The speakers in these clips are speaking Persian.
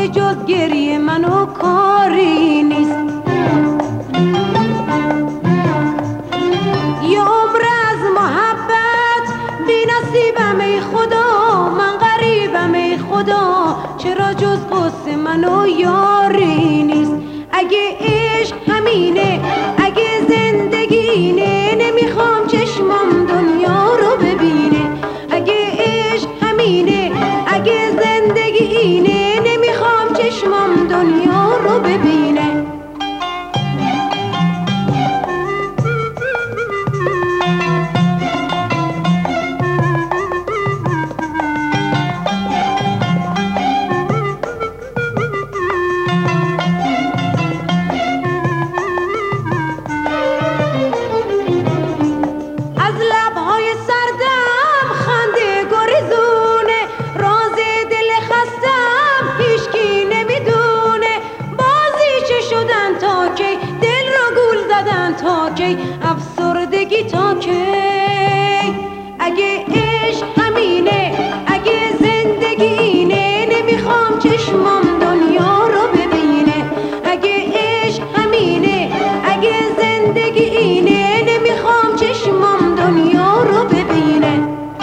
آخه جز گریه منو کاری نیست. یه عمر از محبت بی نصیبم ای خدا، من غریبم ای خدا، چرا جز قصه منو یاری نیست. اگه عشق همینه، اگه زندگی اینه، نمیخوام چشمم دنیا رو ببینه. اگه عشق همینه، اگه زندگی اینه، نمیخوام چشمم دنیا رو ببینه. تا کی افسردگی تا کی؟ اگه عشق همینه، اگه زندگی اینه، نمیخوام چشمم دنیا رو ببینه. اگه عشق همینه، اگه زندگی اینه، نمیخوام چشمم دنیا رو ببینه.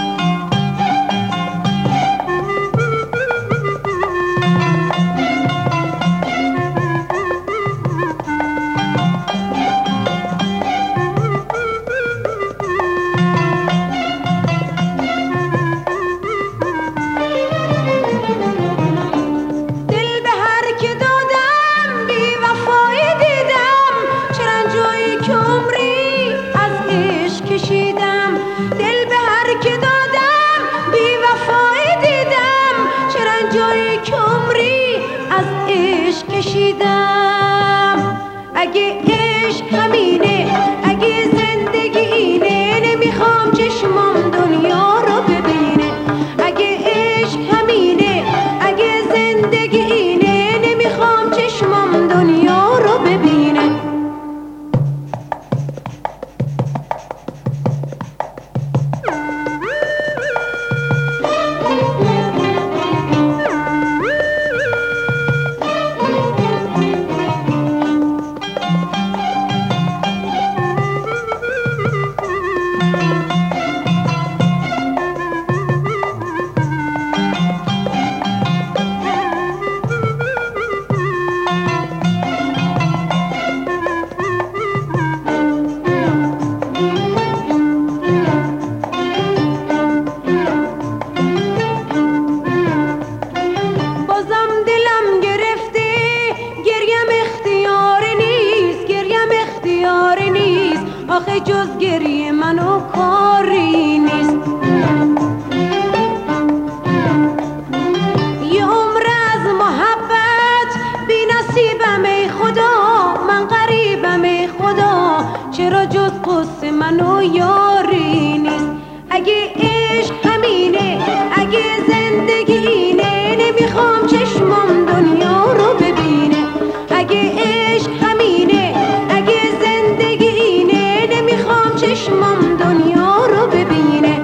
اگه عشق همینه، اگه زندگی اینه، نمیخوام چشمم دنیا رو ببینه. اگه عشق همینه، اگه زندگی اینه، نمیخوام چشمم دنیا رو ببینه. آخه جز گریه منو کاری نیست. یه عمر از محبت بی نصیبم ای خدا، من غریبم ای خدا، چرا جز قصه منو یاری نیست. اگه عشق همینه، اگه زندگی اینه، نمیخوام چشمم دنیا رو ببینه. اگه عشق همینه، اگه زندگی اینه، نمیخوام چشمم دنیا رو ببینه.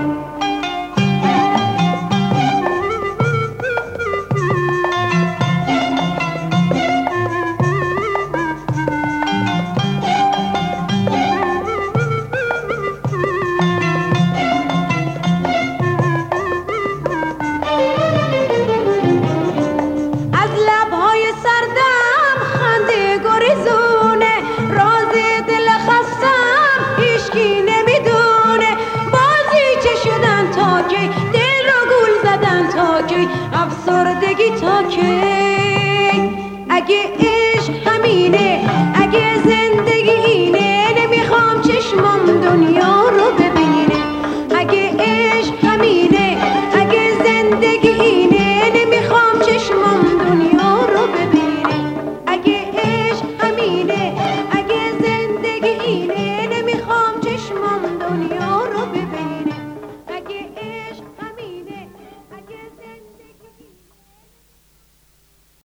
از لبهای سردم خنده گریزونه، راز دل خستم هیچکی نمیدونه. بازی چه شدن تا کی، دل رو گول زدن تا کی، افسردگی تا کی؟ اگه